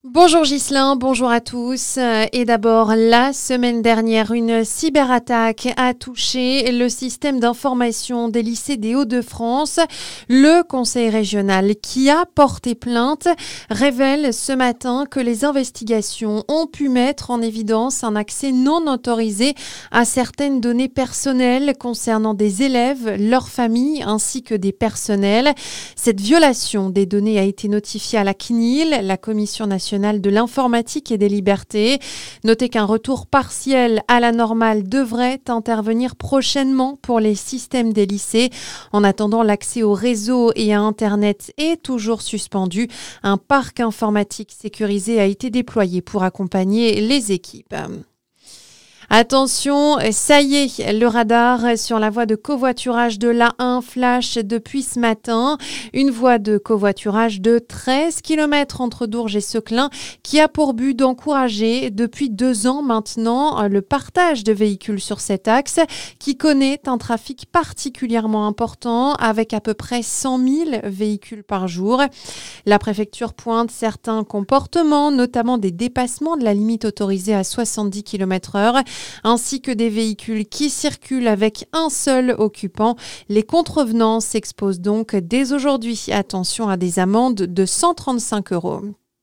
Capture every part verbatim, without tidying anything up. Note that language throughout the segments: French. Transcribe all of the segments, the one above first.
Bonjour Ghislain, bonjour à tous. Et d'abord, la semaine dernière, une cyberattaque a touché le système d'information des lycées des Hauts-de-France. Le conseil régional qui a porté plainte révèle ce matin que les investigations ont pu mettre en évidence un accès non autorisé à certaines données personnelles concernant des élèves, leurs familles ainsi que des personnels. Cette violation des données a été notifiée à la C N I L, la Commission nationale de l'informatique et des libertés. Notez qu'un retour partiel à la normale devrait intervenir prochainement pour les systèmes des lycées. En attendant, l'accès au réseau et à Internet est toujours suspendu. Un parc informatique sécurisé a été déployé pour accompagner les équipes. Attention, ça y est, le radar sur la voie de covoiturage de l'A un flash depuis ce matin. Une voie de covoiturage de treize kilomètres entre Dourges et Seclin qui a pour but d'encourager depuis deux ans maintenant le partage de véhicules sur cet axe qui connaît un trafic particulièrement important avec à peu près cent mille véhicules par jour. La préfecture pointe certains comportements, notamment des dépassements de la limite autorisée à soixante-dix kilomètres heure, ainsi que des véhicules qui circulent avec un seul occupant. Les contrevenants s'exposent donc dès aujourd'hui. Attention à des amendes de cent trente-cinq euros.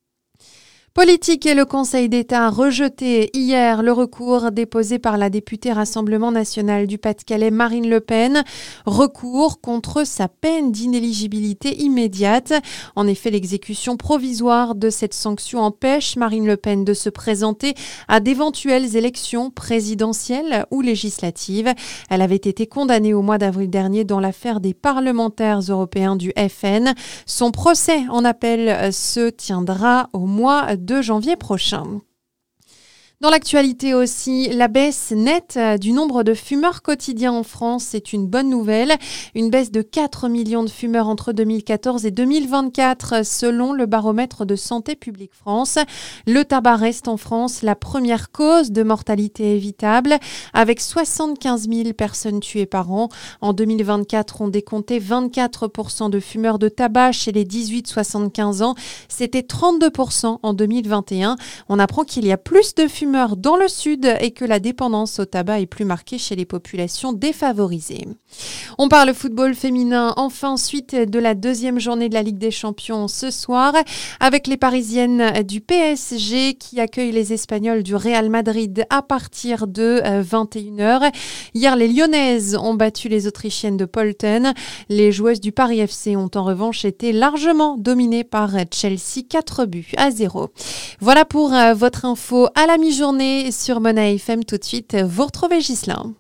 Politique et le Conseil d'État a rejeté hier le recours déposé par la députée Rassemblement national du Pas-de-Calais Marine Le Pen. Recours contre sa peine d'inéligibilité immédiate. En effet, l'exécution provisoire de cette sanction empêche Marine Le Pen de se présenter à d'éventuelles élections présidentielles ou législatives. Elle avait été condamnée au mois d'avril dernier dans l'affaire des parlementaires européens du F N. Son procès en appel se tiendra au mois de janvier prochain. Dans l'actualité aussi, la baisse nette du nombre de fumeurs quotidiens en France, c'est une bonne nouvelle. Une baisse de quatre millions de fumeurs entre deux mille quatorze et deux mille vingt-quatre, selon le baromètre de Santé publique France. Le tabac reste en France la première cause de mortalité évitable, avec soixante-quinze mille personnes tuées par an. En deux mille vingt-quatre, on décomptait vingt-quatre pour cent de fumeurs de tabac chez les dix-huit soixante-quinze ans. C'était trente-deux pour cent en deux mille vingt et un. On apprend qu'il y a plus de fumeurs dans le sud et que la dépendance au tabac est plus marquée chez les populations défavorisées. On parle football féminin, enfin suite de la deuxième journée de la Ligue des Champions ce soir, avec les Parisiennes du P S G qui accueillent les Espagnols du Real Madrid à partir de vingt et une heures. Hier, les Lyonnaises ont battu les Autrichiennes de Polten. Les joueuses du Paris F C ont en revanche été largement dominées par Chelsea, quatre buts à zéro. Voilà pour votre info à la mi-journée sur Mona F M. Tout de suite, vous retrouvez Ghislain.